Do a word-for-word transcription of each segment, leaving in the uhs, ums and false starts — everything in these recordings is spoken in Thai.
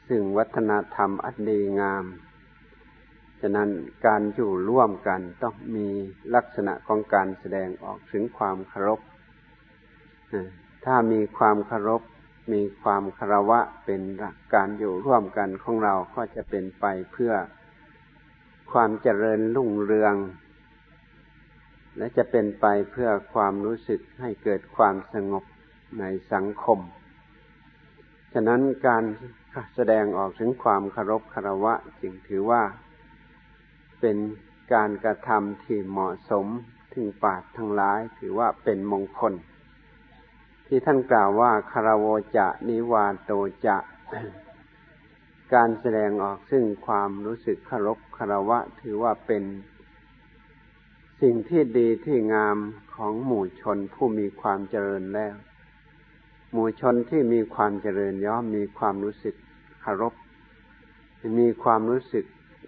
ซึ่งวัฒนธรรมอันดีงามฉะนั้นการอยู่ร่วมกันต้องมีลักษณะของการแสดงออกถึงความเคารพถ้ามีความเคารพมีความคารวะเป็นหลักการอยู่ร่วมกันของเราก็จะเป็นไปเพื่อความเจริญรุ่งเรืองและจะเป็นไปเพื่อความรู้สึกให้เกิดความสงบในสังคมฉะนั้นการแสดงออกถึงความเคารพคารวะจึงถือว่าเป็นการกระทำที่เหมาะสมถึงปราชญ์ทั้งหลายถือว่าเป็นมงคลที่ท่านกล่าวว่าคารโวจะนิวาโตจะการแสดงออกซึ่งความรู้สึกเคารพคารวะถือว่าเป็นสิ่งที่ดีที่งามของหมู่ชนผู้มีความเจริญแล้วหมู่ชนที่มีความเจริญย่อมมีความรู้สึกเคารพมีความรู้สึก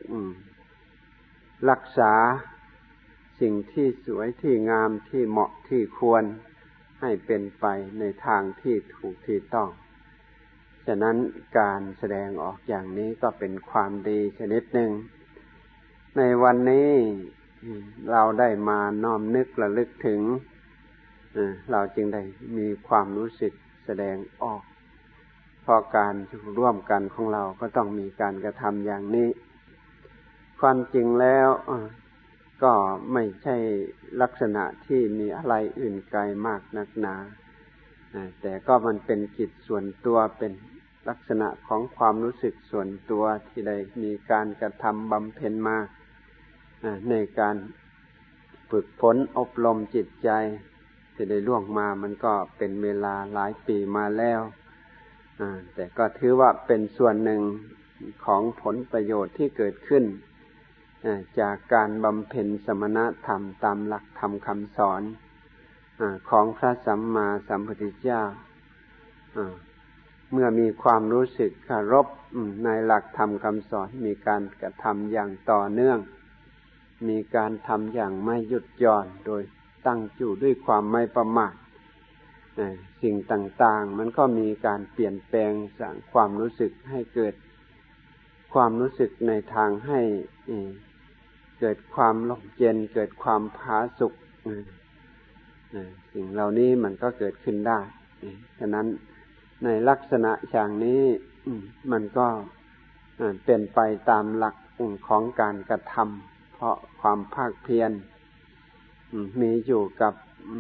รักษาสิ่งที่สวยที่งามที่เหมาะที่ควรให้เป็นไปในทางที่ถูกที่ต้องฉะนั้นการแสดงออกอย่างนี้ก็เป็นความดีชนิดหนึ่งในวันนี้เราได้มาน้อมนึกระลึกถึงเราจึงได้มีความรู้สึกแสดงออกเพราะการร่วมกันของเราก็ต้องมีการกระทำอย่างนี้ความจริงแล้วก็ไม่ใช่ลักษณะที่มีอะไรอื่นไกลมากนักหนาแต่ก็มันเป็นกิจส่วนตัวเป็นลักษณะของความรู้สึกส่วนตัวที่ได้มีการกระทำบำเพ็ญมาในการฝึกฝนอบรมจิตใจที่ได้ล่วงมามันก็เป็นเวลาหลายปีมาแล้วแต่ก็ถือว่าเป็นส่วนหนึ่งของผลประโยชน์ที่เกิดขึ้นจากการบำเพ็ญสมณธรรมตามหลักธรรมคำสอนของพระสัมมาสัมพุทธเจ้าเมื่อมีความรู้สึกเคารพในหลักธรรมคำสอนมีการกระทำอย่างต่อเนื่องมีการทำอย่างไม่หยุดหย่อนโดยตั้งอยู่ด้วยความไม่ประมาทสิ่งต่างๆมันก็มีการเปลี่ยนแปลงสร้างความรู้สึกให้เกิดความรู้สึกในทางให้เกิดความร่มเย็นเกิดความผาสุกสิ่งเหล่านี้มันก็เกิดขึ้นได้ฉะนั้นในลักษณะอย่างนี้มันก็เป็นไปตามหลักของการกระทำเพราะความภาคเพียรมีอยู่กับ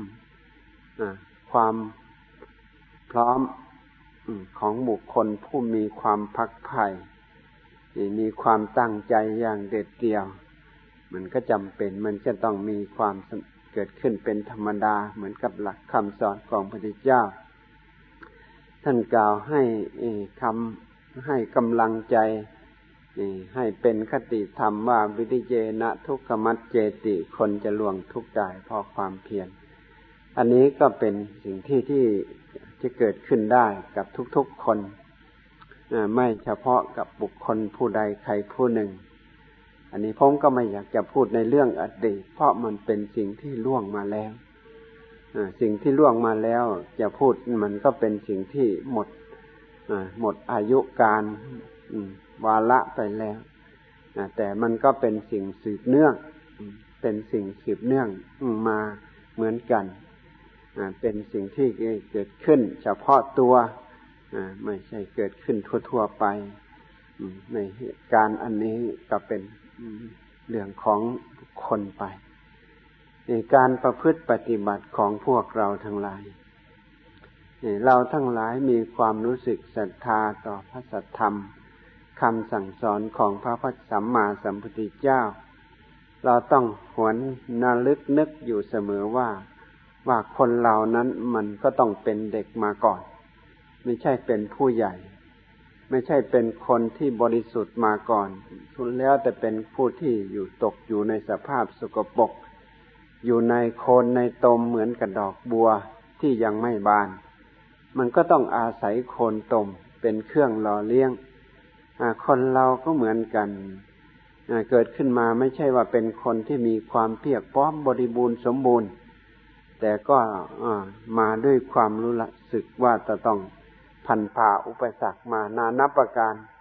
ความพร้อมของบุคคลผู้มีความพักใฝ่มีความตั้งใจอย่างเด็ดเดี่ยวมันก็จำเป็นมันจะต้องมีความเกิดขึ้นเป็นธรรมดาเหมือนกับหลักคำสอนของพระพุทธเจ้าท่านกล่าวให้คำให้กำลังใจให้เป็นคติธรรมว่าวิริเยนะทุกขมัจเจติคนจะล่วงทุกข์ได้เพราะความเพียรอันนี้ก็เป็นสิ่งที่ที่จะเกิดขึ้นได้กับทุกๆคนไม่เฉพาะกับบุคคลผู้ใดใครผู้หนึ่งอันนี้ผมก็ไม่อยากจะพูดในเรื่องอดีตเพราะมันเป็นสิ่งที่ล่วงมาแล้วสิ่งที่ล่วงมาแล้วจะพูดมันก็เป็นสิ่งที่หมดหมดอายุการวาระไปแล้วแต่มันก็เป็นสิ่งสืบเนื่องเป็นสิ่งสืบเนื่องมาเหมือนกันเป็นสิ่งที่เกิดขึ้นเฉพาะตัวไม่ใช่เกิดขึ้นทั่วๆไปในเหตุการณ์อันนี้ก็เป็นเรื่องของบุคคลไปในการประพฤติปฏิบัติของพวกเราทั้งหลายเราทั้งหลายมีความรู้สึกศรัทธาต่อพระสัทธรรมคำสั่งสอนของพระพุทธสัมมาสัมพุทธเจ้าเราต้องหวนระลึกนึกอยู่เสมอว่าว่าคนเหล่านั้นมันก็ต้องเป็นเด็กมาก่อนไม่ใช่เป็นผู้ใหญ่ไม่ใช่เป็นคนที่บริสุทธิ์มาก่อนสุดแล้วแต่เป็นผู้ที่อยู่ตกอยู่ในสภาพสกปรกอยู่ในโคนในตมเหมือนกับดอกบัวที่ยังไม่บานมันก็ต้องอาศัยโคนตมเป็นเครื่องหล่อเลี้ยงคนเราก็เหมือนกันเกิดขึ้นมาไม่ใช่ว่าเป็นคนที่มีความเพียรพร้อมบริบูรณ์สมบูรณ์แต่ก็มาด้วยความรู้สึกว่าจะต้องพันผ่าอุปสรรคมานานับประการ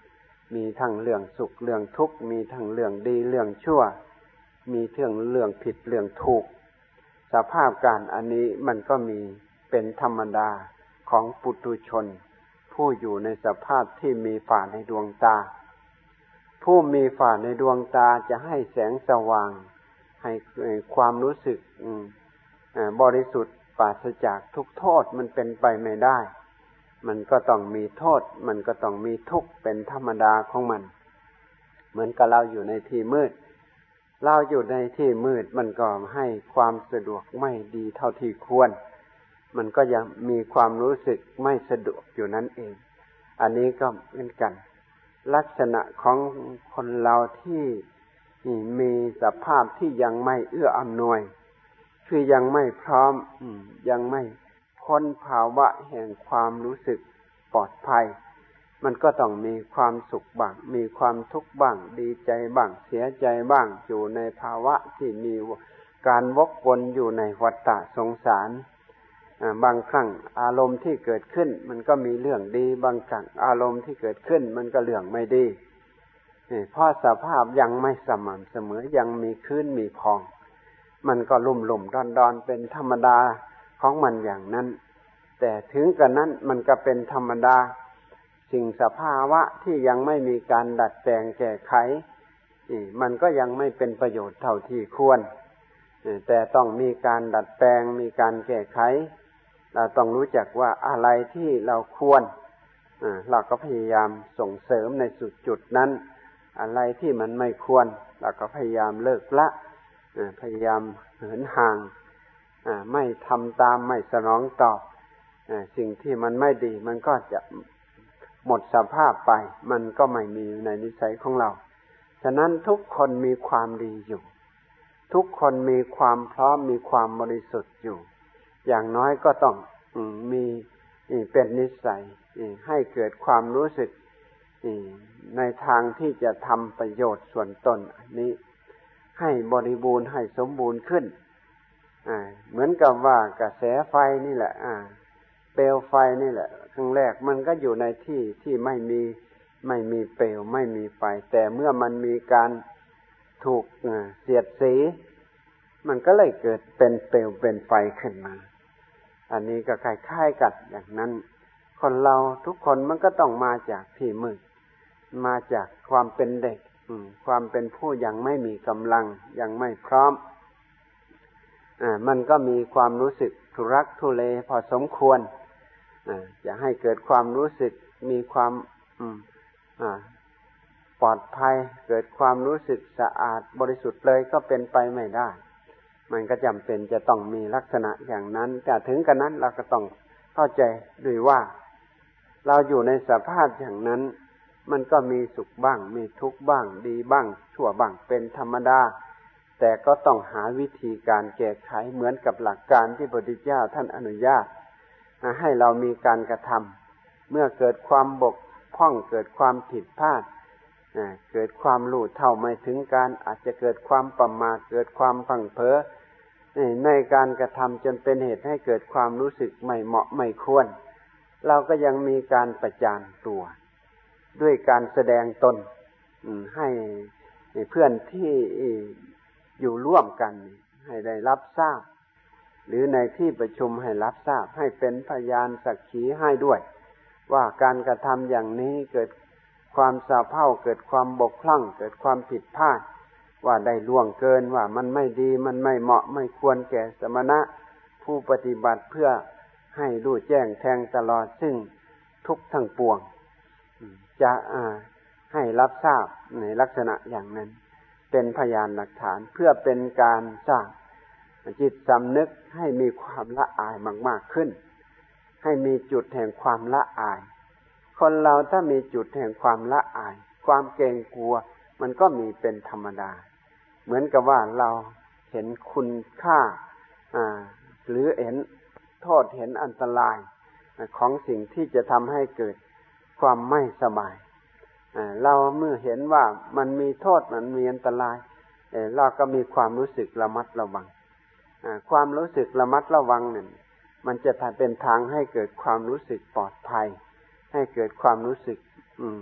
มีทั้งเรื่องสุขเรื่องทุกข์มีทั้งเรื่องดีเรื่องชั่วมีทั้งเรื่องผิดเรื่องถูกสภาพการอันนี้มันก็มีเป็นธรรมดาของปุถุชนผู้อยู่ในสภาพที่มีฝ่าในดวงตาผู้มีฝ่าในดวงตาจะให้แสงสว่างให้ความรู้สึกบริสุทธิ์ปราศจากทุกโทษมันเป็นไปไม่ได้มันก็ต้องมีโทษมันก็ต้องมีทุกข์เป็นธรรมดาของมันเหมือนกับเราอยู่ในที่มืดเราอยู่ในที่มืดมันก็ให้ความสะดวกไม่ดีเท่าที่ควรมันก็ยังมีความรู้สึกไม่สะดวกอยู่นั่นเองอันนี้ก็เหมือนกันลักษณะของคนเราที่มีสภาพที่ยังไม่เอื้ออำนวยคือยังไม่พร้อมยังไม่พ้นภาวะแห่งความรู้สึกปลอดภัยมันก็ต้องมีความสุขบ้างมีความทุกข์บ้างดีใจบ้างเสียใจบ้างอยู่ในภาวะที่มีการวกวนอยู่ในวัฏฏะสงสารบางครั้งอารมณ์ที่เกิดขึ้นมันก็มีเรื่องดีบางครั้งอารมณ์ที่เกิดขึ้นมันก็เรื่องไม่ดีเพราะสภาพยังไม่สม่ำเสมอยังมีขึ้นมีพองมันก็ลุ่มหลุ่มดอนดอนเป็นธรรมดาของมันอย่างนั้นแต่ถึงกระนั้นมันก็เป็นธรรมดาสิ่งสภาวะที่ยังไม่มีการดัดแปลงแก้ไขมันก็ยังไม่เป็นประโยชน์เท่าที่ควรแต่ต้องมีการดัดแปลงมีการแก้ไขเราต้องรู้จักว่าอะไรที่เราควรเราก็พยายามส่งเสริมในสุดจุดนั้นอะไรที่มันไม่ควรเราก็พยายามเลิกละพยายามเหินห่างไม่ทำตามไม่สนองตอบสิ่งที่มันไม่ดีมันก็จะหมดสภาพไปมันก็ไม่มีในนิสัยของเราฉะนั้นทุกคนมีความดีอยู่ทุกคนมีความพร้อมมีความบริสุทธิ์อยู่อย่างน้อยก็ต้องมีเป็นนิสัยให้เกิดความรู้สึกในทางที่จะทำประโยชน์ส่วนตนอันนี้ให้บริบูรณ์ให้สมบูรณ์ขึ้นเหมือนกับว่ากระแสไฟนี่แหละเปลวไฟนี่แหละครั้งแรกมันก็อยู่ในที่ที่ไม่มีไม่มีเปลวไม่มีไฟแต่เมื่อมันมีการถูกเสียดสีมันก็เลยเกิดเป็นเปลวเป็นไฟขึ้นมาอันนี้ก็คล้ายๆกันอย่างนั้นคนเราทุกคนมันก็ต้องมาจากที่มืดมาจากความเป็นเด็กความเป็นผู้ยังไม่มีกำลังยังไม่พร้อมอ่ามันก็มีความรู้สึกทุรักทุเลพอสมควรอ่าจะให้เกิดความรู้สึกมีความอืมอ่าปลอดภัยเกิดความรู้สึกสะอาดบริสุทธิ์เลยก็เป็นไปไม่ได้มันก็จำเป็นจะต้องมีลักษณะอย่างนั้นแต่ถึงกระนั้นเราก็ต้องเข้าใจด้วยว่าเราอยู่ในสภาพอย่างนั้นมันก็มีสุขบ้างมีทุกข์บ้างดีบ้างชั่วบ้างเป็นธรรมดาแต่ก็ต้องหาวิธีการแก้ไขเหมือนกับหลักการที่พระพุทธเจ้าท่านอนุญาตให้เรามีการกระทำเมื่อเกิดความบกพร่องเกิดความผิดพลาดเกิดความรู้เท่าไม่ถึงการอาจจะเกิดความประมาทเกิดความพลั้งเผลอในการกระทำจนเป็นเหตุให้เกิดความรู้สึกไม่เหมาะไม่ควรเราก็ยังมีการประจานตัวด้วยการแสดงตนให้เพื่อนที่อยู่ร่วมกันให้ได้รับทราบหรือในที่ประชุมให้รับทราบให้เป็นพยานสักขีให้ด้วยว่าการกระทำอย่างนี้เกิดความสะเพร่าเกิดความบกพร่องเกิดความผิดพลาดว่าได้ล่วงเกินว่ามันไม่ดีมันไม่เหมาะไม่ควรแก่สมณะผู้ปฏิบัติเพื่อให้รู้แจ้งแทงตลอดซึ่งทุกข์ทั้งปวงจะให้รับทราบในลักษณะอย่างนั้นเป็นพยานหลักฐานเพื่อเป็นการสร้างจิตสำนึกให้มีความละอายมากๆขึ้นให้มีจุดแห่งความละอายคนเราถ้ามีจุดแห่งความละอายความเกรงกลัวมันก็มีเป็นธรรมดาเหมือนกับว่าเราเห็นคุณค่าหรือเห็นโทษเห็นอันตรายของสิ่งที่จะทำให้เกิดความไม่สบายเราเมื่อเห็นว่ามันมีโทษมันมีอันตรายเราก็มีความรู้สึกระมัดระวังความรู้สึกระมัดระวังเนี่ยมันจะเป็นทางให้เกิดความรู้สึกปลอดภัยให้เกิดความรู้สึก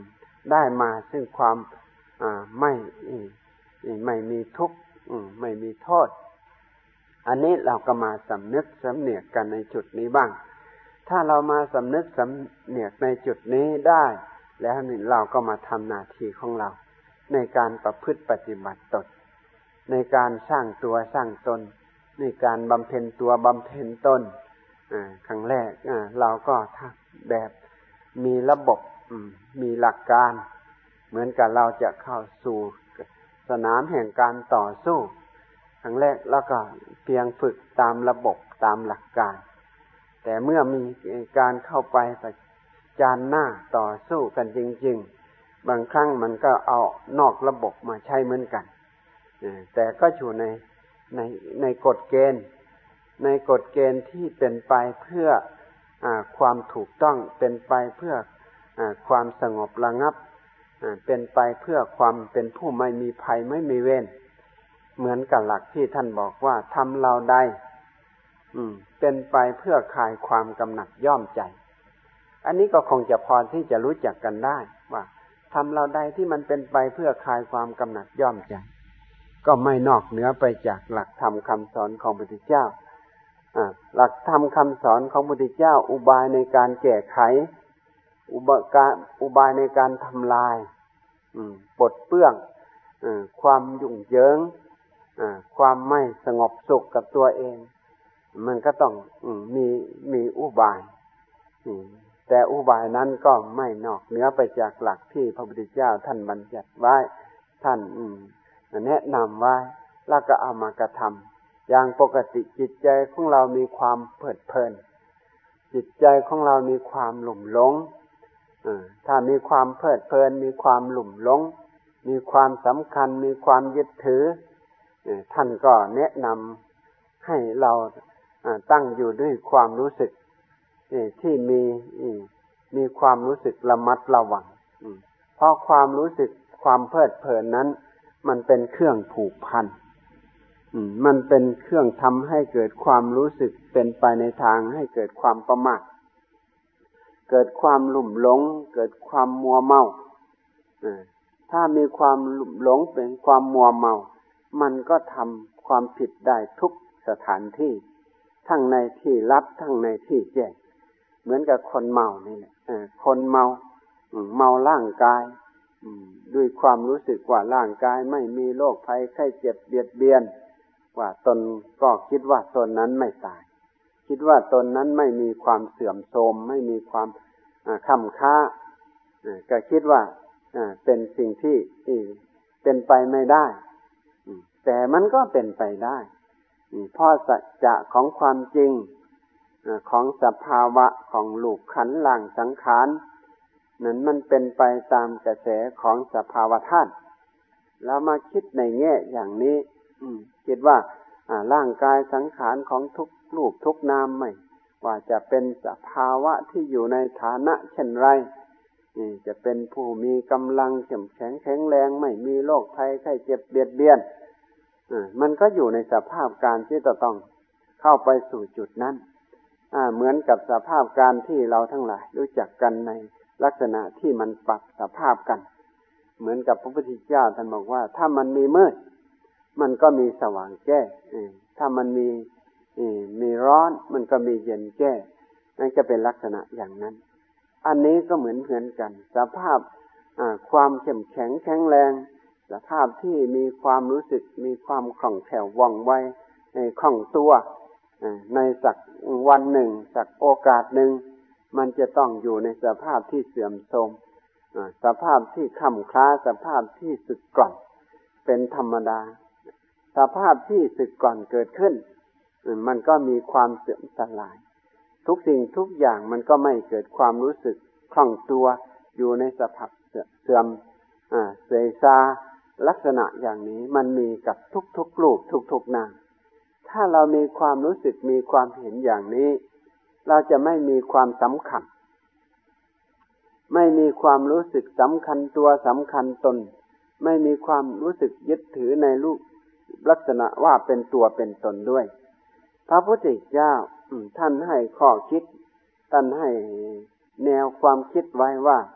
ได้มาซึ่งความอ่าไม่ไม่มีทุกข์ไม่มีโทษอันนี้เราก็มาสำนึกสำเนียกกันในจุดนี้บ้างถ้าเรามาสำนึกสำเนียกในจุดนี้ได้แล้วนี่เราก็มาทำหน้าที่ของเราในการประพฤติปฏิบัติตนในการสร้างตัวสร้างตนในการบำเพ็ญตัวบำเพ็ญตนอ่าครั้งแรกอ่าเราก็ทำแบบมีระบบมีหลักการเหมือนกับเราจะเข้าสู่สนามแห่งการต่อสู้ครั้งแรกแล้วก็เพียงฝึกตามระบบตามหลักการแต่เมื่อมีการเข้าไปประจันหน้าต่อสู้กันจริงๆบางครั้งมันก็เอานอกระบบมาใช้เหมือนกันแต่ก็อยู่ในในในกฎเกณฑ์ในกฎเกณฑ์ที่เป็นไปเพื่ออ่าความถูกต้องเป็นไปเพื่ออ่าความสงบระงับอ่าเป็นไปเพื่อความเป็นผู้ไม่มีภัยไม่มีเวรเหมือนกับหลักที่ท่านบอกว่าทำเราใดอืมเป็นไปเพื่อคลายความกำหนัดย่อมใจอันนี้ก็คงจะพอที่จะรู้จักกันได้ว่าทำเราใดที่มันเป็นไปเพื่อคลายความกำหนัดย่อมใจก็ไม่นอกเหนือไปจากหลักธรรมคำสอนของพระพุทธเจ้าอ่าหลักธรรมคำสอนของพระพุทธเจ้าอุบายในการแก้ไขอุบายอุบายในการทำลายอืมปลดเปลื้องอืมความยุ่งเหยิงอ่าความไม่สงบสุขกับตัวเองมันก็ต้องอืมมีมีอุบายอืมแต่อุบายนั้นก็ไม่นอกเหนือไปจากหลักที่พระพุทธเจ้าท่านบัญญัติไว้ท่านอืมแนะนำไว้แล้วก็เอามากระทำอย่างปกติจิตใจของเรามีความเพลิดเพลินจิตใจของเรามีความหลุ่มหลงถ้ามีความเพลิดเพลินมีความหลุ่มหลงมีความสำคัญมีความยึดถือท่านก็แนะนำให้เราตั้งอยู่ด้วยความรู้สึกที่มีมีความรู้สึกระมัดระวังเพราะความรู้สึกความเพลิดเพลินนั้นมันเป็นเครื่องผูกพันมันเป็นเครื่องทำให้เกิดความรู้สึกเป็นไปในทางให้เกิดความประมาทเกิดความหลุ่มหลงเกิดความมัวเมาถ้ามีความหลุ่มหลงเป็นความมัวเมามันก็ทำความผิดได้ทุกสถานที่ทั้งในที่ลับทั้งในที่แจ้งเหมือนกับคนเมานี่แหละคนเมาเมาร่างกายด้วยความรู้สึกว่าร่างกายไม่มีโรคภัยไข้เจ็บเบียดเบียนว่าตนก็คิดว่าตนนั้นไม่ตายคิดว่าตนนั้นไม่มีความเสื่อมโทรมไม่มีความค่ำค่าก็คิดว่าเป็นสิ่งที่เป็นไปไม่ได้แต่มันก็เป็นไปได้เพราะสัจจะของความจริงของสภาวะของรูปขันธ์ร่างสังขารนั้นมันเป็นไปตามกระแสของสภาวธาตุแล้วมาคิดในแง่อย่างนี้คิดว่าร่างกายสังขารของทุกรูปทุกนามไม่ว่าจะเป็นสภาวะที่อยู่ในฐานะเช่นไรจะเป็นผู้มีกำลังเข้มแข็งแข็งแรงไม่มีโรคภัยไข้เจ็บเบียดเบียนมันก็อยู่ในสภาพการที่จะต้องเข้าไปสู่จุดนั้นเหมือนกับสภาพการที่เราทั้งหลายรู้จักกันในลักษณะที่มันปรับสภาพกันเหมือนกับพระพุทธเจ้าท่านบอกว่าถ้ามันมีมืดมันก็มีสว่างแจ้งถ้ามันมีมีร้อนมันก็มีเย็นแจ้งนั่นก็เป็นลักษณะอย่างนั้นอันนี้ก็เหมือนเหมือนกันสภาพความเข้มแข็งแข็งแรงสภาพที่มีความรู้สึกมีความคล่องแคล่วว่องไวคล่องตัวในสักวันหนึ่งสักโอกาสหนึ่งมันจะต้องอยู่ในสภาพที่เสื่อมโทรมสภาพที่ค่ำคล้าสภาพที่สึกกร่อนเป็นธรรมดาสภาพที่สึกกร่อนเกิดขึ้นมันก็มีความเสื่อมสลายทุกสิ่งทุกอย่างมันก็ไม่เกิดความรู้สึกคล่องตัวอยู่ในสภาพเสื่อมเสื่อมซาลักษณะอย่างนี้มันมีกับทุกๆรูปทุกๆนามถ้าเรามีความรู้สึกมีความเห็นอย่างนี้เราจะไม่มีความสำคัญไม่มีความรู้สึกสำคัญตัวสำคัญตนไม่มีความรู้สึกยึดถือในรูปลักษณะว่าเป็นตัวเป็นตนด้วยพระพุทธเจ้าท่านให้ข้อคิดท่านให้แนวความคิดไว้ว่า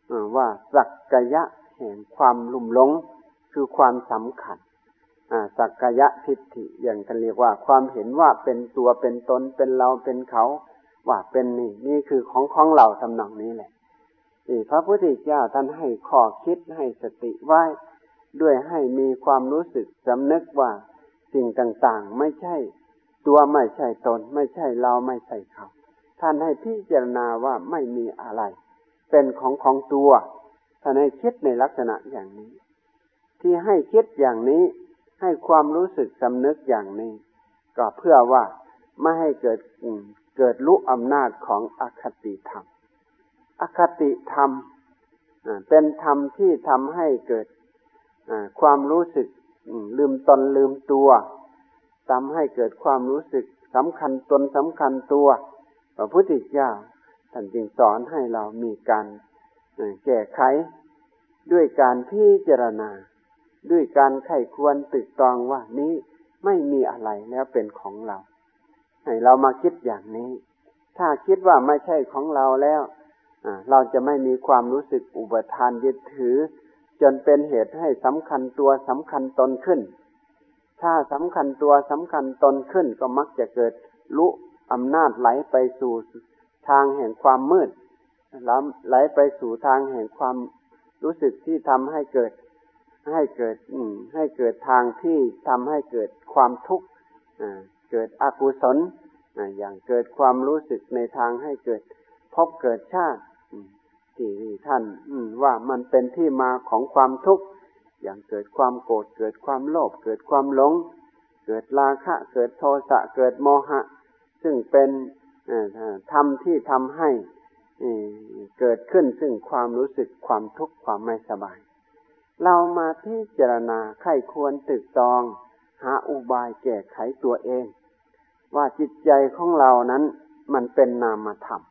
ว่าสักกายะแห่งความลุ่มหลงคือความสำคัญสักกายะทิฏฐิอย่างกันเรียกว่าความเห็นว่าเป็นตัวเป็นตนเป็นเราเป็นเขาว่าเป็นนี่นี่คือของของเราทำนองนี้แหละนี่พระพุทธเจ้าท่านให้ข้อคิดให้สติไว้ด้วยให้มีความรู้สึกสำนึกว่าสิ่งต่างๆไม่ใช่ตัวไม่ใช่ตนไม่ใช่เราไม่ใช่เขาท่านให้พิจารณาว่าไม่มีอะไรเป็นของของตัวท่านให้คิดในลักษณะอย่างนี้ที่ให้คิดอย่างนี้ให้ความรู้สึกสำนึกอย่างนี้ก็เพื่อว่าไม่ให้เกิดเกิดรู้อำนาจของอคติธรรมอคติธรรมเป็นธรรมที่ทำให้เกิดความรู้สึกลืมตนลืมตัวทำให้เกิดความรู้สึกสำคัญตนสำคัญตัวพระพุทธเจ้าท่านจึงสอนให้เรามีการแก้ไขด้วยการพิจารณาด้วยการไข้ควรตึกตรองว่านี้ไม่มีอะไรแล้วเป็นของเราให้เรามาคิดอย่างนี้ถ้าคิดว่าไม่ใช่ของเราแล้วเราจะไม่มีความรู้สึกอุปทานยึดถือจนเป็นเหตุให้สำคัญตัวสำคัญตนขึ้นถ้าสำคัญตัวสำคัญตนขึ้นก็มักจะเกิดรู้อำนาจไหลไปสู่ทางแห่งความมืดไหลไปสู่ทางแห่งความรู้สึกที่ทำให้เกิดให้เกิดให้เกิดทางที่ทำให้เกิดความทุกข์เกิดอกุศลอย่างเกิดความรู้สึกในทางให้เกิดภพเกิดชาติที่ท่านว่ามันเป็นที่มาของความทุกข์อย่างเกิดความโกรธเกิดความโลภเกิดความหลงเกิดราคะเกิดโทสะเกิดโมหะซึ่งเป็นธรรมที่ทำให้เกิดขึ้นซึ่งความรู้สึกความทุกข์ความไม่สบายเรามาพิจารณาไข้ควรตึกตรองหาอุบายแก้ไขตัวเองว่าจิตใจของเรานั้นมันเป็นนามธรรม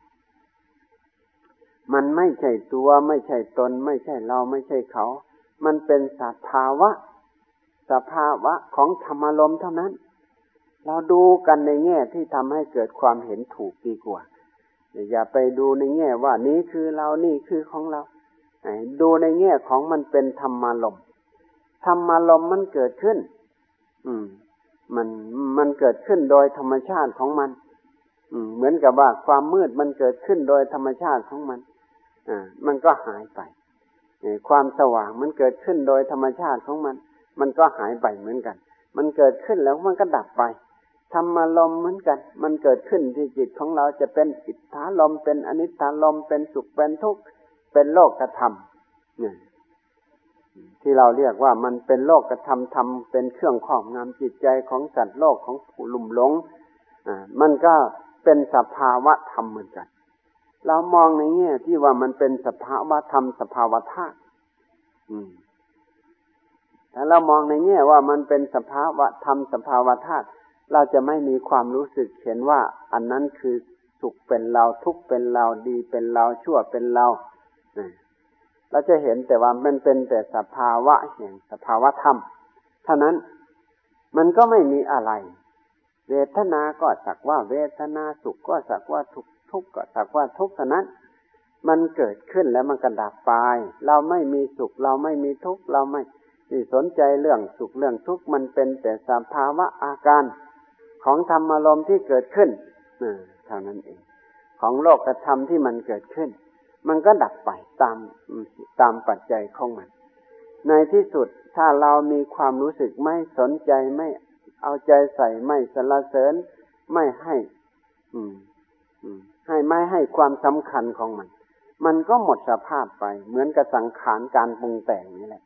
มันไม่ใช่ตัวไม่ใช่ตนไม่ใช่เราไม่ใช่เขามันเป็นสภาวะสภาวะของธรรมารมณ์เท่านั้นเราดูกันในแง่ที่ทำให้เกิดความเห็นถูกดีกว่าอย่าไปดูในแง่ว่านี้คือเรานี่คือของเราดูในแง่ของมันเป็นธรรมารมณ์ธรรมารมณ์มันเกิดขึ้นอืมมันมันเกิดขึ้นโดยธรรมชาติของมันอืมเหมือนกับว่าความมืดมันเกิดขึ้นโดยธรรมชาติของมันอ่ามันก็หายไปความสว่างมันเกิดขึ้นโดยธรรมชาติของมันมันก็หายไปเหมือนกันมันเกิดขึ้นแล้วมันก็ดับไปธรรมารมณ์เหมือนกันมันเกิดขึ้นที่จิตของเราจะเป็นอิทธารมณ์เป็นอนิจจารมณ์เป็นสุขเป็นทุกข์เป็นโลกธรรมเนี่ยที่เราเรียกว่ามันเป็นโลกธรรมธรรมเป็นเครื่องครอบงำจิตใจของสัตว์โลกของผู้ลุ่มหลงอ่ามันก็เป็นสภาวะธรรมเหมือนกันเรามองในแง่ที่ว่ามันเป็นสภาวะธรรมสภาวะธาตุอืมถ้าเรามองในแง่ว่ามันเป็นสภาวะธรรมสภาวะธาตุเราจะไม่มีความรู้สึกเห็นว่าอันนั้นคือสุขเป็นเราทุกข์เป็นเราดีเป็นเราชั่วเป็นเราเราจะเห็นแต่ว่ามันเป็นแต่สภาวะแห่งสภาวะธรรมเท่านั้นมันก็ไม่มีอะไรเวทนาก็สักว่าเวทนาสุขก็สักว่าทุกข์ทุกข์ก็สักว่าทุกข์เท่านั้นมันเกิดขึ้นแล้วมันก็ดับไปเราไม่มีสุขเราไม่มีทุกข์เราไม่สนใจเรื่องสุขเรื่องทุกข์มันเป็นแต่สภาวะอาการของธรรมารมณ์ที่เกิดขึ้นเท่านั้นเองของโลกธรรมที่มันเกิดขึ้นมันก็ดับไปตามตามปัจจัยของมันในที่สุดถ้าเรามีความรู้สึกไม่สนใจไม่เอาใจใส่ไม่สรรเสริญไม่ให้อืมอืมให้ไม่ให้ความสำคัญของมันมันก็หมดสภาพไปเหมือนกับสังขารการปรุงแต่งนี่แหละ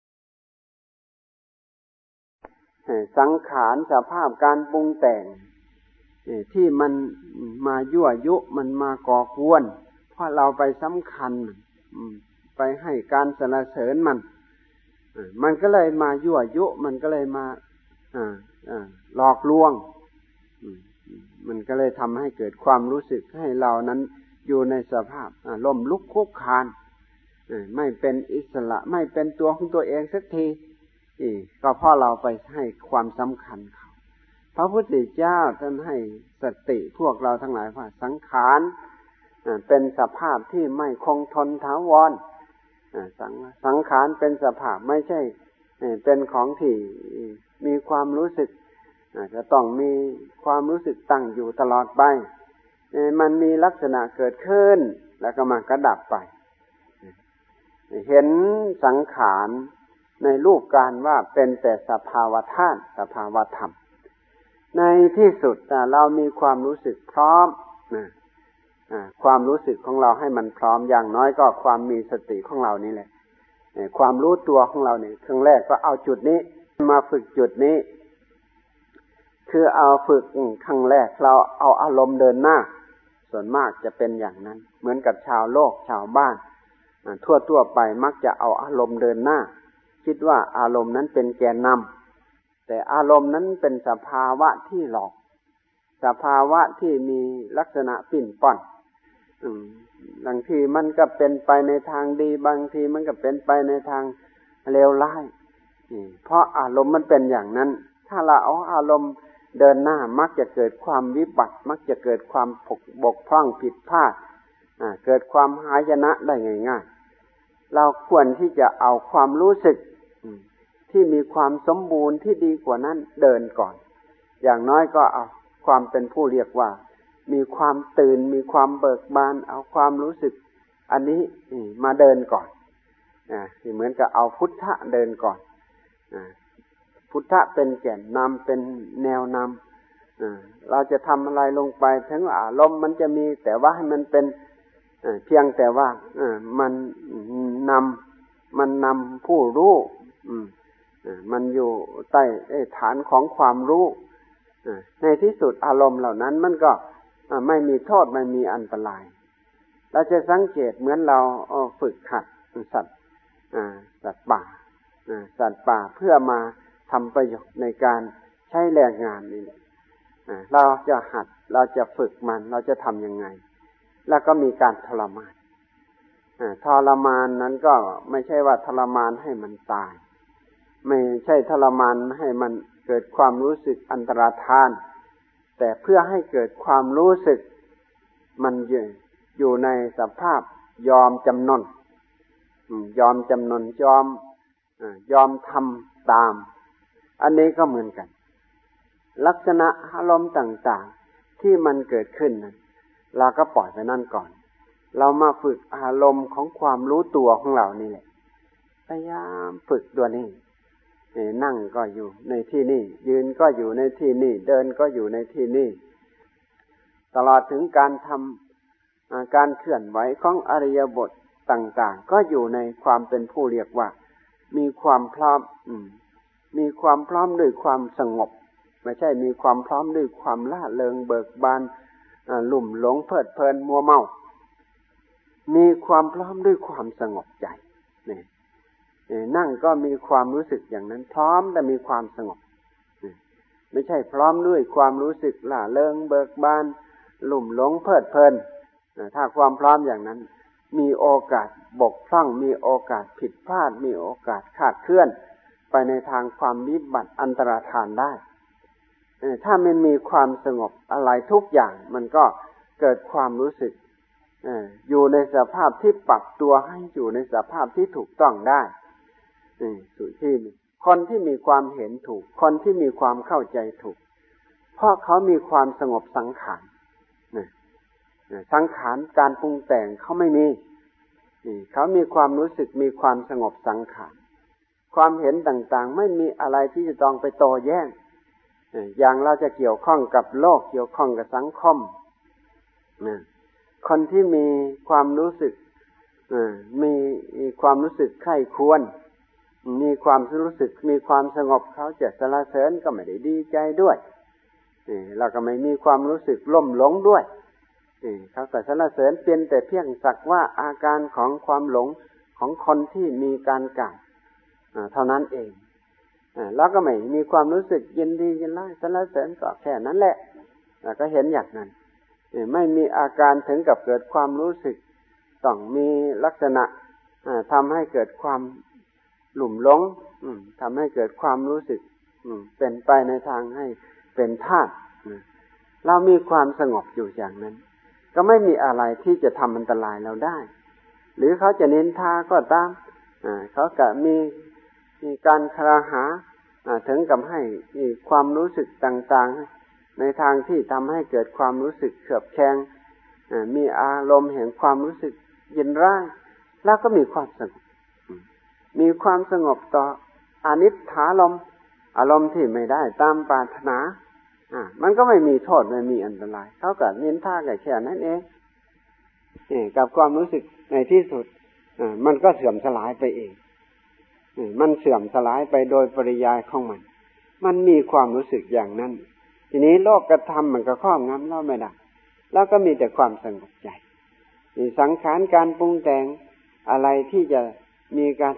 สังขารสภาพการปรุงแต่งที่มันมายั่วยุมันมาก่อกวนเพราะเราไปสำคัญไปให้การสรรเสริญมันมันก็เลยมายั่วยุมันก็เลยมาหลอกลวงมันก็เลยทำให้เกิดความรู้สึกให้เรานั้นอยู่ในสภาพล้มลุกคลุกคลานไม่เป็นอิสระไม่เป็นตัวของตัวเองสักทีก็เพราะเราไปให้ความสำคัญเขาพระพุทธเจ้าท่านให้สติพวกเราทั้งหลายว่าสังขารเป็นสภาพที่ไม่คงทนถาวรสังสังขารเป็นสภาพไม่ใช่เป็นของที่มีความรู้สึกจะต้องมีความรู้สึกตั้งอยู่ตลอดไปมันมีลักษณะเกิดขึ้นแล้วก็มันก็ดับไปเห็นสังขารในรูปการว่าเป็นแต่สภาวะธาตุสภาวะธรรมในที่สุดเรามีความรู้สึกพร้อมนะความรู้สึกของเราให้มันพร้อมอย่างน้อยก็ความมีสติของเรานี่แหละความรู้ตัวของเราเนี่ยครั้งแรกก็เอาจุดนี้มาฝึกจุดนี้คือเอาฝึกครั้งแรกเราเอาอารมณ์เดินหน้าส่วนมากจะเป็นอย่างนั้นเหมือนกับชาวโลกชาวบ้านทั่วๆไปมักจะเอาอารมณ์เดินหน้าคิดว่าอารมณ์นั้นเป็นแกนนำแต่อารมณ์นั้นเป็นสภาวะที่หลอกสภาวะที่มีลักษณะปิ่นป่อนบางทีมันก็เป็นไปในทางดีบางทีมันก็เป็นไปในทางเลวร้ายเพราะอารมณ์มันเป็นอย่างนั้นถ้าเราเอาอารมณ์เดินหน้ามักจะเกิดความวิบัติมักจะเกิดความบกพร่องผิดพลาดเกิดความหายนะได้ง่ายๆเราควรที่จะเอาความรู้สึกที่มีความสมบูรณ์ที่ดีกว่านั้นเดินก่อนอย่างน้อยก็เอาความเป็นผู้เรียกว่ามีความตื่นมีความเบิกบานเอาความรู้สึกอันนี้มาเดินก่อนอ่าเหมือนกับเอาพุทธะเดินก่อนอ่าพุทธะเป็นแก่นนำเป็นแนวนำอ่าเราจะทำอะไรลงไปถึงอารมณ์มันจะมีแต่ว่าให้มันเป็นเพียงแต่ว่ามันนำมันนำผู้รู้มันอยู่ใต้ฐานของความรู้ในที่สุดอารมณ์เหล่านั้นมันก็ไม่มีโทษไม่มีอันตรายเราจะสังเกตเหมือนเราฝึกหัดสัตว์สัตว์ป่าสัตว์ป่าเพื่อมาทำประโยชน์ในการใช้แรงงานนี่เราจะหัดเราจะฝึกมันเราจะทำยังไงแล้วก็มีการทรมานทรมานนั้นก็ไม่ใช่ว่าทรมานให้มันตายไม่ใช่ทรมานให้มันเกิดความรู้สึกอันตรธานแต่เพื่อให้เกิดความรู้สึกมันอยู่ในสภาพยอมจำนนยอมจำนนยอมยอมทำตามอันนี้ก็เหมือนกันลักษณะอารมณ์ต่างๆที่มันเกิดขึ้นนั้นเราก็ปล่อยไปนั่นก่อนเรามาฝึกอารมณ์ของความรู้ตัวของเรานี่แหละพยายามฝึกตัวนี้นั่งก็อยู่ในที่นี่ยืนก็อยู่ในที่นี่เดินก็อยู่ในที่นี่ตลอดถึงการทำการเคลื่อนไหวของอริยบทต่างๆก็อยู่ในความเป็นผู้เรียกว่ามีความพร้อมมีความพร้อมด้วยความสงบไม่ใช่มีความพร้อมด้วยความล่าเริงเบิกบานลุ่มหลงเพลิดเพลินมัวเมามีความพร้อมด้วยความสงบใจนี่นั่งก็มีความรู้สึกอย่างนั้นพร้อมแต่มีความสงบไม่ใช่พร้อมด้วยความรู้สึกล่าเริงเบิกบานลุ่มหลงเพลิดเพลินถ้าความพร้อมอย่างนั้นมีโอกาสบกพร่องมีโอกาสผิดพลาดมีโอกาสคลาดเคลื่อนไปในทางความวิบัติอันตรธานได้ถ้ามันมีความสงบอะไรทุกอย่างมันก็เกิดความรู้สึกอยู่ในสภาพที่ปรับตัวให้อยู่ในสภาพที่ถูกต้องได้สุดที่คนที่มีความเห็นถูกคนที่มีความเข้าใจถูกเพราะเขามีความสงบสังขารสังขารการปรุงแต่งเขาไม่มีเขามีความรู้สึกมีความสงบสังขารความเห็นต่างๆไม่มีอะไรที่จะต้องไปโต้แย้งอย่างเราจะเกี่ยวข้องกับโลกเกี่ยวข้องกับสังคมคนที่มีความรู้สึกมีความรู้สึกใคร่ควรมีความรู้สึกมีความสงบเขาจะสรรเสริญก็ไม่ได้ดีใจด้วยแล้วก็ไม่มีความรู้สึกล่มหลงด้วยเขาก็สรรเสริญเป็นแต่เพียงสักว่าอาการของความหลงของคนที่มีการกล่าวเท่านั้นเองแล้วก็ไม่มีความรู้สึกยินดียินร้ายสรรเสริญก็แค่นั้นแหละแล้วก็เห็นอย่างนั้นไม่มีอาการถึงกับเกิดความรู้สึกต้องมีลักษณะทำให้เกิดความหลุ่มหลงทำให้เกิดความรู้สึกเป็นไปในทางให้เป็นธาตุเรามีความสงบอยู่อย่างนั้นก็ไม่มีอะไรที่จะทำอันตรายเราได้หรือเขาจะนินทาก็ตามเขาก็มีมีการคราหาถึงกับให้ความรู้สึกต่างๆในทางที่ทำให้เกิดความรู้สึกเขือบแคลงมีอารมณ์แห่งความรู้สึกยินร้ายแล้วก็มีความสงบมีความสงบต่ออนิจฐารมณ์อารมณ์ที่ไม่ได้ตามปรารถนาอ่ามันก็ไม่มีโทษไม่มีอันตรายเขาก็นินทาแค่นั้นเองนี่กับความรู้สึกในที่สุดอ่ามันก็เสื่อมสลายไปเองมันเสื่อมสลายไปโดยปริยายของมันมันมีความรู้สึกอย่างนั้นทีนี้โลกกระทำมันก็ครอบงำเราไม่ได้แล้วก็มีแต่ความสงบใจมีสังขารการปรุงแต่งอะไรที่จะมีการ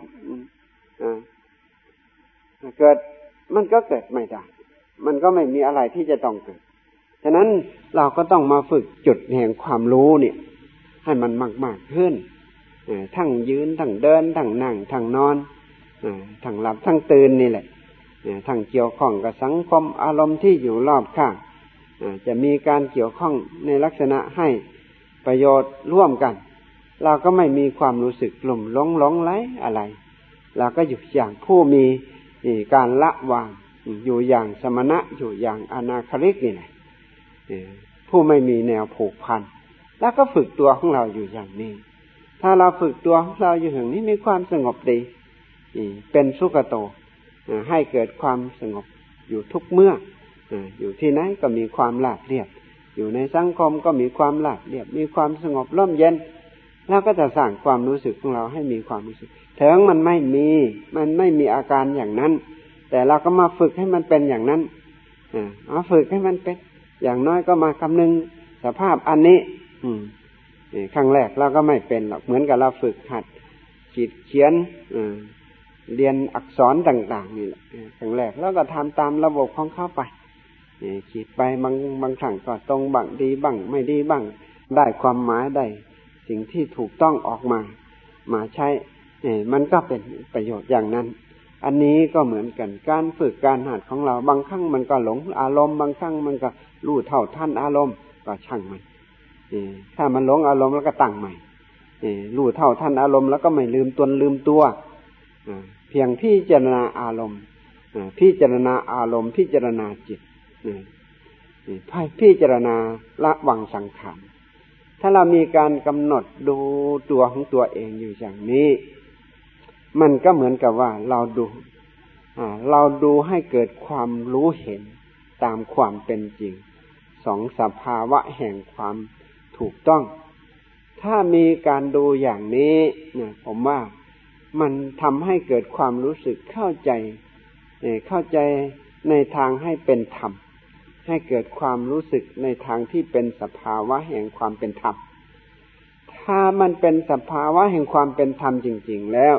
เกิดมันก็เกิดไม่ได้มันก็ไม่มีอะไรที่จะต้องเกิดฉะนั้นเราก็ต้องมาฝึกจุดแห่งความรู้เนี่ยให้มันมากๆขึ้นทั้งยืนทั้งเดินทั้งนั่งทั้งนอนทั้งหลับทั้งตื่นนี่แหละทั้งเกี่ยวข้องกับสังคมอารมณ์ที่อยู่รอบข้างจะมีการเกี่ยวข้องในลักษณะให้ประโยชน์ร่วมกันเราก็ไม่มีความรู้สึกหลงหลงหลงไหลอะไรเราก็อยู่อย่างผู้มีการละวางอยู่อย่างสมณะอยู่อย่างอนาคริกนี่แหละผู้ไม่มีแนวผูกพันแล้วก็ฝึกตัวของเราอยู่อย่างนี้ถ้าเราฝึกตัวของเราอยู่อย่างนี้มีความสงบดีเป็นสุขโตให้เกิดความสงบอยู่ทุกเมื่ออยู่ที่ไหนก็มีความราบเรียบอยู่ในสังคมก็มีความราบเรียบมีความสงบร่มเย็นแล้วก็จะสร้างความรู้สึกของเราให้มีความรู้สึกถึงมันไม่มีมันไม่มีอาการอย่างนั้นแต่เราก็มาฝึกให้มันเป็นอย่างนั้นอ่ามาฝึกให้มันเป็นอย่างน้อยก็มาคำนึงสภาพอันนี้อืมนี่ครั้งแรกเราก็ไม่เป็นหรอกเหมือนกับเราฝึกหัดขีดเขียนอ่าเรียนอักษรต่างๆนี่แหละครั้งแรกแล้วก็ทำตามระบบของเขาไปนี่ขีดไปบางบางครั้งก็ตรงบ้างดีบ้างไม่ดีบ้างได้ความหมายได้สิ่งที่ถูกต้องออกมามาใช้นี่มันก็เป็นประโยชน์อย่างนั้นอันนี้ก็เหมือนกันการฝึกการหัดของเราบางครั้งมันก็หลงอารมณ์บางครั้งมันก็รู้เท่าทันอารมณ์ก็ช่างมันนี่ถ้ามันหลงอารมณ์แล้วก็ตั้งใหม่นี่รู้เท่าทันอารมณ์แล้วก็ไม่ลืมตนลืมตัวเพียงพิจารณาอารมณ์พิจารณาอารมณ์พิจารณาจิตนี่พิจารณาละวางสังขารถ้าเรามีการกำหนดดูตัวของตัวเองอยู่อย่างนี้มันก็เหมือนกับว่าเราดูเราดูให้เกิดความรู้เห็นตามความเป็นจริงสองสภาวะแห่งความถูกต้องถ้ามีการดูอย่างนี้เนี่ยผมว่ามันทำให้เกิดความรู้สึกเข้าใจเข้าใจในทางให้เป็นธรรมให้เกิดความรู้สึกในทางที่เป็นสภาวะแห่งความเป็นธรรมถ้ามันเป็นสภาวะแห่งความเป็นธรรมจริงๆแล้ว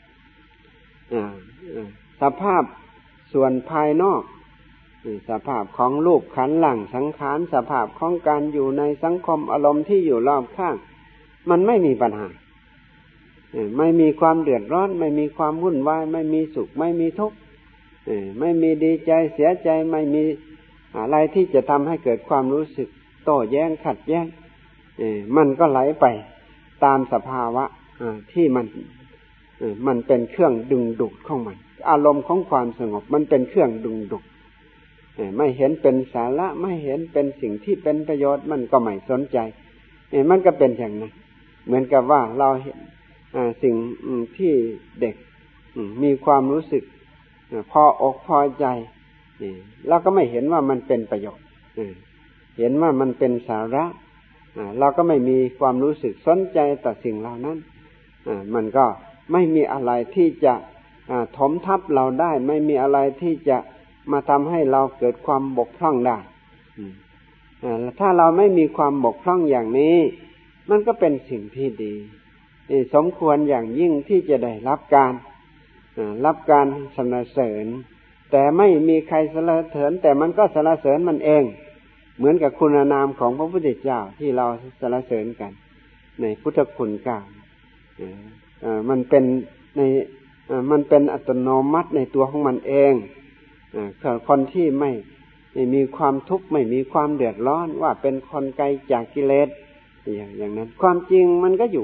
สภาพส่วนภายนอกสภาพของรูปขันธ์หลั่งสังขารสภาพของการอยู่ในสังคมอารมณ์ที่อยู่รอบข้างมันไม่มีปัญหาไม่มีความเดือดร้อนไม่มีความวุ่นวายไม่มีสุขไม่มีทุกข์ไม่มีดีใจเสียใจไม่มีอะไรที่จะทำให้เกิดความรู้สึกโต้แย้งขัดแย้งมันก็ไหลไปตามสภาวะที่มันมันเป็นเครื่องดึงดูดของมันอารมณ์ของความสงบมันเป็นเครื่องดึงดูดไม่เห็นเป็นสาระไม่เห็นเป็นสิ่งที่เป็นประโยชน์มันก็ไม่สนใจมันก็เป็นอย่างนั้นเหมือนกับว่าเราเห็นสิ่งที่เด็กมีความรู้สึกพออกพอใจเราก็ไม่เห็นว่ามันเป็นประโยชน์เห็นว่ามันเป็นสาระเราก็ไม่มีความรู้สึกสนใจต่อสิ่งเหล่านั้นมันก็ไม่มีอะไรที่จะถมทับเราได้ไม่มีอะไรที่จะมาทำให้เราเกิดความบกพร่องได้ถ้าเราไม่มีความบกพร่องอย่างนี้มันก็เป็นสิ่งที่ดีสมควรอย่างยิ่งที่จะได้รับการรับการสรรเสริญแต่ไม่มีใครสรรเสริญแต่มันก็สรรเสริญมันเองเหมือนกับคุณนามของพระพุทธเจ้าที่เราสรรเสริญกันในพุทธคุณเก้ามันเป็นในมันเป็นอัตโนมัติในตัวของมันเองคนที่ไม่มีความทุกข์ไม่มีความเดือดร้อนว่าเป็นคนไกลจากกิเลสอย่างอย่างนั้นความจริงมันก็อยู่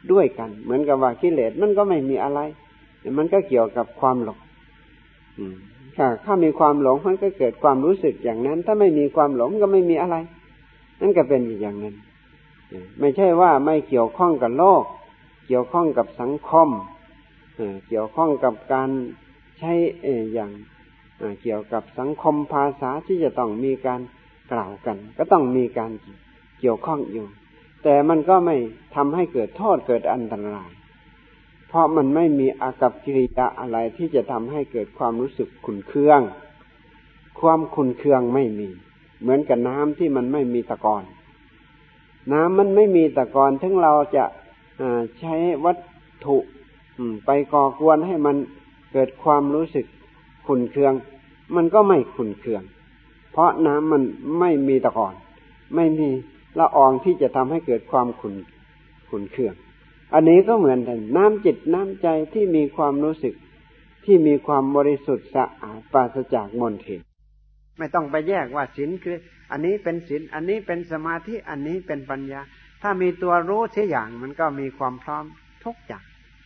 ด้วยกันเหมือนกับว่ากิเลสมันก็ไม่มีอะไรมันก็เกี่ยวกับความหลงถ้าถ้ามีความหลงมันก็เกิดความรู้สึกอย่างนั้นถ้าไม่มีความหลงก็ไม่มีอะไรนั่นก็เป็นอีกอย่างนั้นไม่ใช่ว่าไม่เกี่ยวข้องกับโลกเกี่ยวข้องกับสังคมเกี่ยวข้องกับการใช้อย่างเกี่ยวกับสังคมภาษาที่จะต้องมีการกล่าวกันก็ต้องมีการเกี่ยวข้องอยู่แต่มันก็ไม่ทำให้เกิดโทษเกิดอันตรายเพราะมันไม่มีอากัปกิริยาอะไรที่จะทำให้เกิดความรู้สึกขุ่นเคืองความขุ่นเคืองไม่มีเหมือนกับน้ำที่มันไม่มีตะกอนน้ำมันไม่มีตะกอนถึงเราจะใช้วัตถุไปก่อกวนให้มันเกิดความรู้สึกขุ่นเคืองมันก็ไม่ขุ่นเคืองเพราะน้ำมันไม่มีตะกอนไม่มีละอองที่จะทำให้เกิดความขุ่นขุ่นเคืองอันนี้ก็เหมือนกันน้ำจิตน้ำใจที่มีความรู้สึกที่มีความบริสุทธิ์สะอาดปราศจากมลทินไม่ต้องไปแยกว่าศีลคืออันนี้เป็นศีลอันนี้เป็นสมาธิอันนี้เป็นปัญญาถ้ามีตัวรู้เสียอย่างมันก็มีความพร้อมทุกอย่าง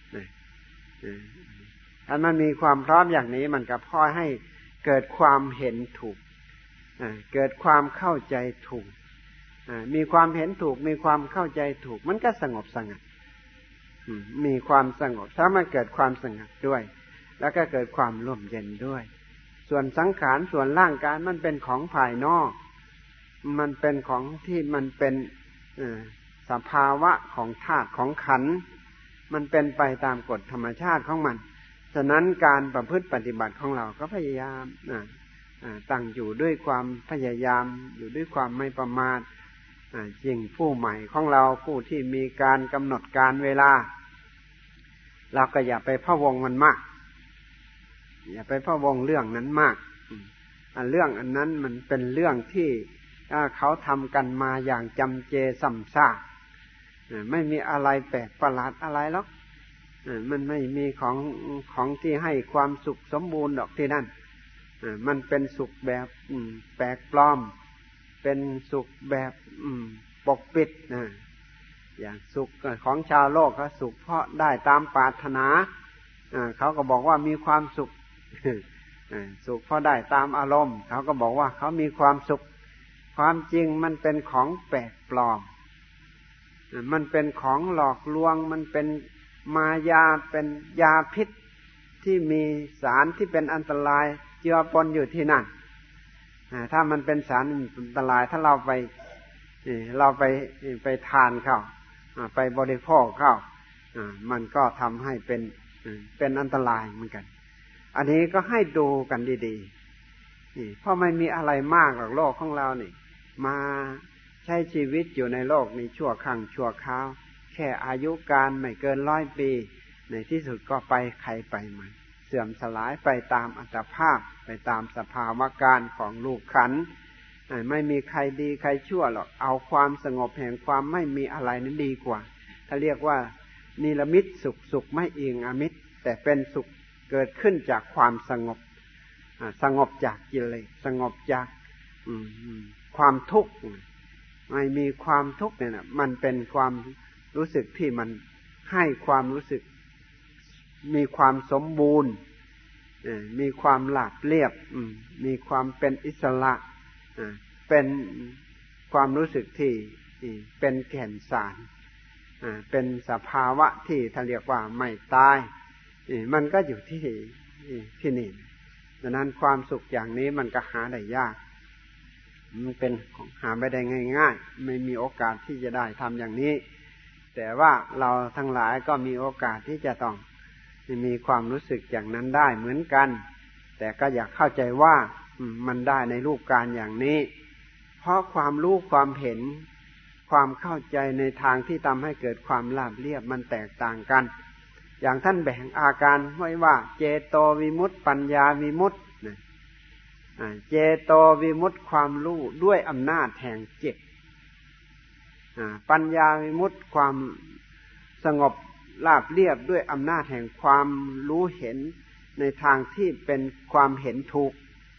ถ้ามันมีความพร้อมอย่างนี้มันก็พอให้เกิดความเห็นถูกเกิดความเข้าใจถูกมีความเห็นถูกมีความเข้าใจถูกมันก็สงบสงัดมีความสงบถ้ามันเกิดความสงัดด้วยแล้วก็เกิดความร่มเย็นด้วยส่วนสังขารส่วนร่างกายมันเป็นของภายนอกมันเป็นของที่มันเป็นสภาวะของธาตุของขันธ์มันเป็นไปตามกฎธรรมชาติของมันฉะนั้นการประพฤติปฏิบัติของเราก็พยายามตั้งอยู่ด้วยความพยายามอยู่ด้วยความไม่ประมาทจริงผู้ใหม่ของเราผู้ที่มีการกำหนดการเวลาเราก็อย่าไปพะวงมันมากอย่าไปพะวงเรื่องนั้นมากอันเรื่องอันนั้นมันเป็นเรื่องที่เขาทำกันมาอย่างจำเจซ้ำซากไม่มีอะไรแปลกประหลาดอะไรหรอกมันไม่มีของของที่ให้ความสุขสมบูรณ์ดอกที่นั่นมันเป็นสุขแบบแปลกปลอมเป็นสุขแบบปกปิดนะอย่างสุขของชาวโลกเขาสุขเพราะได้ตามปรารถนาเขาก็บอกว่ามีความสุขสุขเพราะได้ตามอารมณ์เขาก็บอกว่าเขามีความสุขความจริงมันเป็นของแปลกปลอมมันเป็นของหลอกลวงมันเป็นมายาเป็นยาพิษที่มีสารที่เป็นอันตรายเจือปนอยู่ที่นั่นถ้ามันเป็นสารอันตรายถ้าเราไปเราไปไปทานเข้าไปบริโภคเข้ามันก็ทำให้เป็นเป็นอันตรายเหมือนกันอันนี้ก็ให้ดูกันดีๆนี่เพราะไม่มีอะไรมากหรอกโลกของเรานี่มาใช้ชีวิตอยู่ในโลกนี้ชั่วครั้งชั่วคราวแค่อายุการไม่เกินร้อยปีในที่สุดก็ไปใครไปมันเสื่อมสลายไปตามอัตภาพไปตามสภาวะการของรูปขันธ์ไม่มีใครดีใครชั่วหรอกเอาความสงบแห่งความไม่มีอะไรนั้นดีกว่าถ้าเรียกว่านิรมิตสุขสุขไม่อิงอมิตรแต่เป็นสุขเกิดขึ้นจากความสงบสงบจากกิเลสสงบจากความทุกข์ไม่มีความทุกข์เนี่ยนะมันเป็นความรู้สึกที่มันให้ความรู้สึกมีความสมบูรณ์มีความราบเรียบมีความเป็นอิสระเป็นความรู้สึกที่เป็นแก่นสารเป็นสภาวะที่ท่านเรียกว่าไม่ตายมันก็อยู่ที่ที่นี่ดังนั้นความสุขอย่างนี้มันก็หาได้ยากมันเป็นของหาไม่ได้ง่ายๆไม่มีโอกาสที่จะได้ทำอย่างนี้แต่ว่าเราทั้งหลายก็มีโอกาสที่จะต้องมีความรู้สึกอย่างนั้นได้เหมือนกันแต่ก็อยากเข้าใจว่ามันได้ในรูปการอย่างนี้เพราะความรู้ความเห็นความเข้าใจในทางที่ทำให้เกิดความราบเรียบมันแตกต่างกันอย่างท่านแบ่งอาการไว้ว่าเจโตวิมุตติปัญญาวิมุตติเจโตวิมุตติความรู้ด้วยอำนาจแห่งจิตปัญญาวิมุตติความสงบราบเรียบด้วยอำนาจแห่งความรู้เห็นในทางที่เป็นความเห็นถูก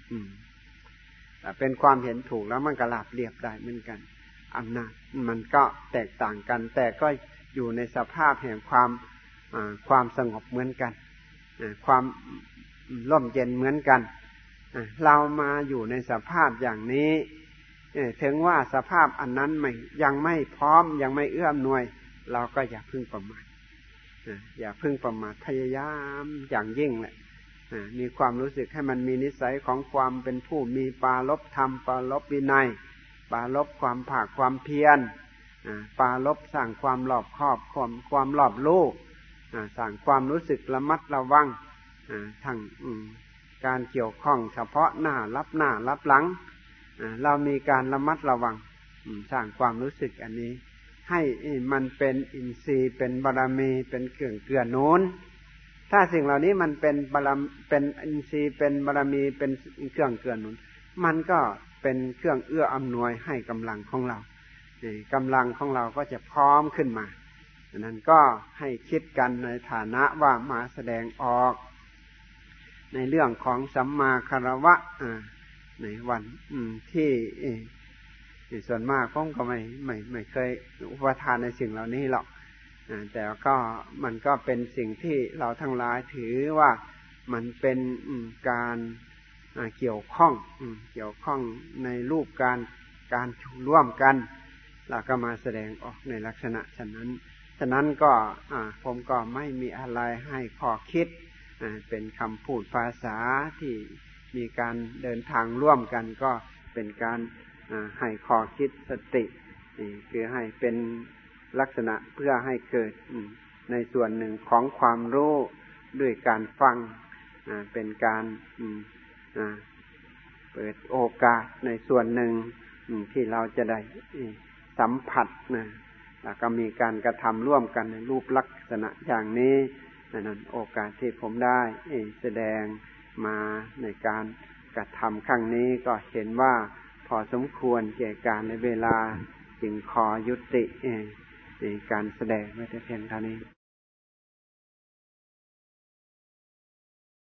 เป็นความเห็นถูกแล้วมันก็ราบเรียบได้เหมือนกันอำนาจมันก็แตกต่างกันแต่ก็อยู่ในสภาพแห่งความความสงบเหมือนกันความร่มเย็นเหมือนกันเรามาอยู่ในสภาพอย่างนี้ถึงว่าสภาพอันนั้นไม่ยังไม่พร้อมยังไม่เอื้อมหน่วยเราก็อย่าพึ่งประมาทอย่าพึ่งประมาทพยายามอย่างยิ่งแหละมีความรู้สึกให้มันมีนิสัยของความเป็นผู้มีปรารภธรรมปรารภวินัยปรารภความภาคความเพียรปรารภสร้างความรอบคอบความความรอบรู้สร้างความรู้สึกระมัดระวังทั้งการเกี่ยวข้องเฉพาะหน้ารับหน้ารับหลังเรามีการระมัดระวังสร้างความรู้สึกอันนี้ให้มันเป็นอินทรีย์เป็นบารมีเป็นเครื่องเกื้อหนุนถ้าสิ่งเหล่านี้มันเป็นบารมีเป็นอินทรีย์เป็นบารมีเป็นเครื่องเกื้อหนุนมันก็เป็นเครื่องเอื้ออำนวยให้กำลังของเรากำลังของเราก็จะพร้อมขึ้นมาดังนั้นก็ให้คิดกันในฐานะว่ามาแสดงออกในเรื่องของสัมมาคารวะในวันที่ส่วนมากผมก็ไม่ไม่ไม่เคยอุปทานในสิ่งเหล่านี้หรอกแต่ก็มันก็เป็นสิ่งที่เราทั้งหลายถือว่ามันเป็นการเกี่ยวข้องเกี่ยวข้องในรูปการการร่วมกันแล้วก็มาแสดงออกในลักษณะฉะนั้นฉะนั้นก็ผมก็ไม่มีอะไรให้ข้อคิดเป็นคำพูดภาษาที่มีการเดินทางร่วมกันก็เป็นการให้ข้อคิดสติคือให้เป็นลักษณะเพื่อให้เกิดในส่วนหนึ่งของความรู้ด้วยการฟังเป็นการเปิดโอกาสในส่วนหนึ่งที่เราจะได้สัมผัสแล้วก็มีการกระทำร่วมกันในรูปลักษณะอย่างนี้นั้นโอกาสที่ผมได้แสดงมาในการกระทำครั้งนี้ก็เห็นว่าพอสมควรแก่การในเวลาจึงขอยุติในการแสดงไว้แต่เพียงเท่านี้